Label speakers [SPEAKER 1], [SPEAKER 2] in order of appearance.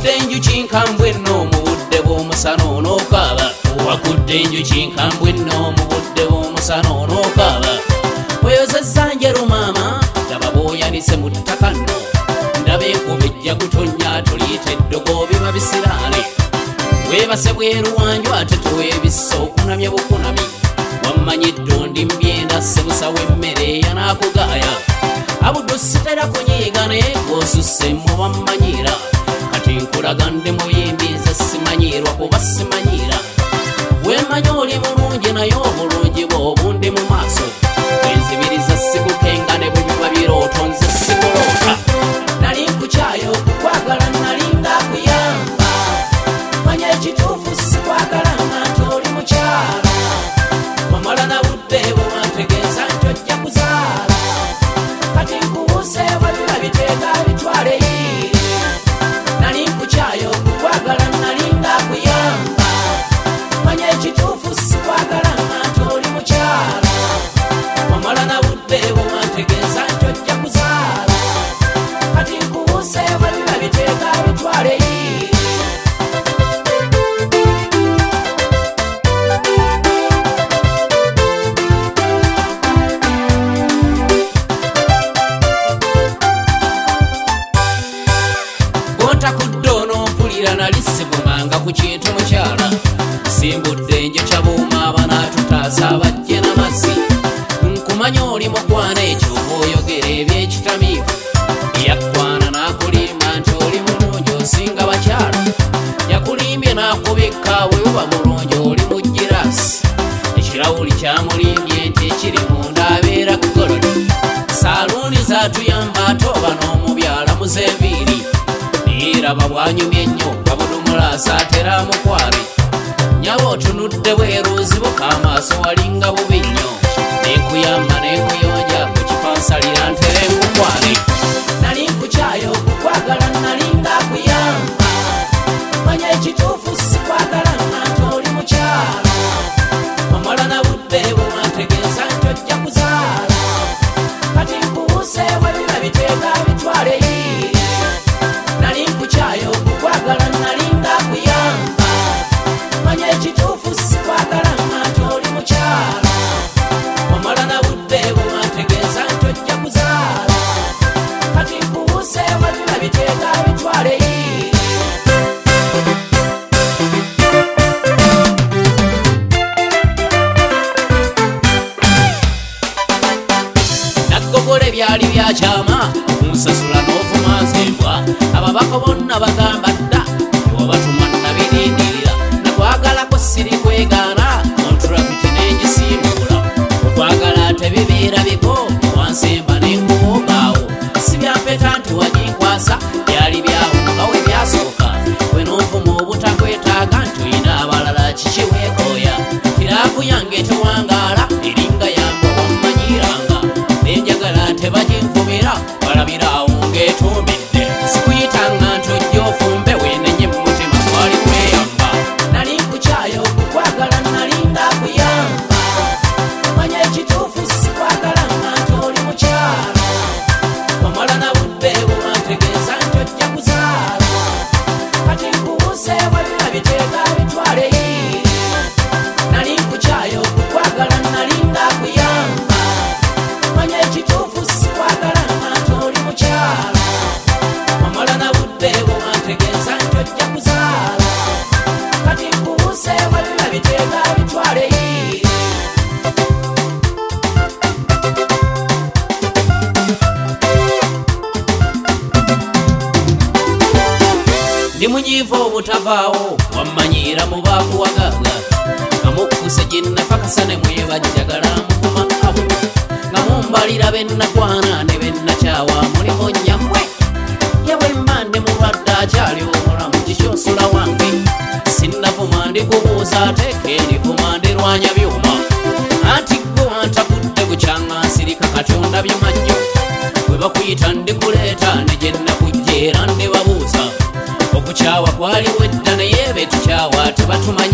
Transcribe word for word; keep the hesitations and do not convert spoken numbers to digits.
[SPEAKER 1] wakudde enjuki nkambwe nno mu budde bw'omusana onookaaba wakudde enjuki nkambwe nno mu budde bw'omusana onookaaba oyozezza njeru maama ndaba bw'oyanise mu ttaka nno ndaba enkuba ejja kutonnya toliita eddogo biba bisiraale weebase bweru wanju ate teweebissa okunamye bukunami wammanyi ddondi mbyenda sebusa w'emmere yanaakugaaya abuddu sitera kunyiiga naye g'osusse mmwe bammanyiira kati nkulaga ndi muyimbi nze simanyirwa kuba simanyiira weemanyi oli mulungi naye obulungi bw'obundi mu maaso wenzibiriza sikukenga ne bwe biba birooto nze sikuloota nali nkukyayo okukwagala nali ngakuyamba manya ekituufu sikwagala nga nti oli mukyala wamala na budde bwewantegeeza nti ojja kuzaala kati nkubuuse wabira biteeka bitwale yiiri nali nkukyayo okukwagala nali ngakuyamba manya ekituufu sikwagala nga nti oli mukyala wamala na budde bwewantegeeza nti ojja kuzaala kati nkubuuse wabira biteeka bitwale yiiri nalisibumanga ku kintu mukyala simbudde njoca buuma abanaatutaasa abajje n'amazzi nkumanya oli mukwana ekyo oyogera ebyekitamiivu yakwana n'akulimba nti oli mulungi osinga bakyala yakulimbye n'akubikka bwe buba mulungi oli mu girasi ekirawuli kyamulimbye nti ekiri munda abeera kugolodi saaluuni zaatuyamba ate oba n'omubyala muzenviiri niraba bwanyumye nnyo kabudumulaasa atera mukware nyaba otunudde bweruzibuka amaaso walinga bubi nnyo nekuyamba nekuyonja ku kifansalira ntere mukware nali nkukyayo okukwagala nali ngakuyamba manya ekituufu sikwagala nga nti oli mukyala wamala na budde bwewantegeeza nti ojja kuzaala kati nkubuuse webira biteeka bitwale yiiri nali nkukyayo okukwagala nali ngakuyamba manya ekituufu sikwagala nga nti oli mukyala wamala na budde bwewantegeeza nti ojja kuzaala kati nkubuuse wabira biteeka bitwale yiiri naggogole byali byakyama kunsasula n'ovuma nzembwa ababaka bonna bagamba dda obatuma nabirindirira nakwagalako siri kwegaana kontulakiti n'engisimbula okwagala tebibeera biko newansemba nenkuwoogaawo si byampeta nti waginkwasa byali byawo nga we byasooka we n'ovuma obutakwetaaga nti oyina abalala kikiweekooya kiraavu yange tewangaala eringa yange wammanyiranga nenjagala tebaginvumira balabiraawo ng'etumbidde sikuyitanga nti ojja ofumbe wenenye mu mutima twali kweyamba nali nkukyayo okukwagala nali ngakuyamba manya ekituufu sikwagala nga nti oli mukyala wamala na budde bwewantegeeza nti ojja kuzaala kati nkubuuse wabira biteeka bitwale yiiri nali nkukyayo okukwagala nali ngakuyamba manya ekituufu sikwagala nga nti oli mukyala wamala na budde bwewantegeeza nti ojja kuzaala kati nkubuuse wabira biteeka bitwale yiiri ndi munyiiva obutavaawo wammanyiira mu baakuwagaga nga mukkuse ginnapakasa ne mwebajjagala mukuma abo nga mumbalira bennakwana ne bennakyawa mulimu nyammwe yewe mba ndi mulwadde akyali omulamu kikyosula wange sinnavuma ndikubuuza ateeka endivuma ndirwanya byuma anti gwe wantakudde bukyanga nsirika katonda byumajjo bwe bakuyita ndikuleeta ne gye nnakujja era ndibabuuza okukyawa kwaliwo edda naye be tukyawa tebatumanya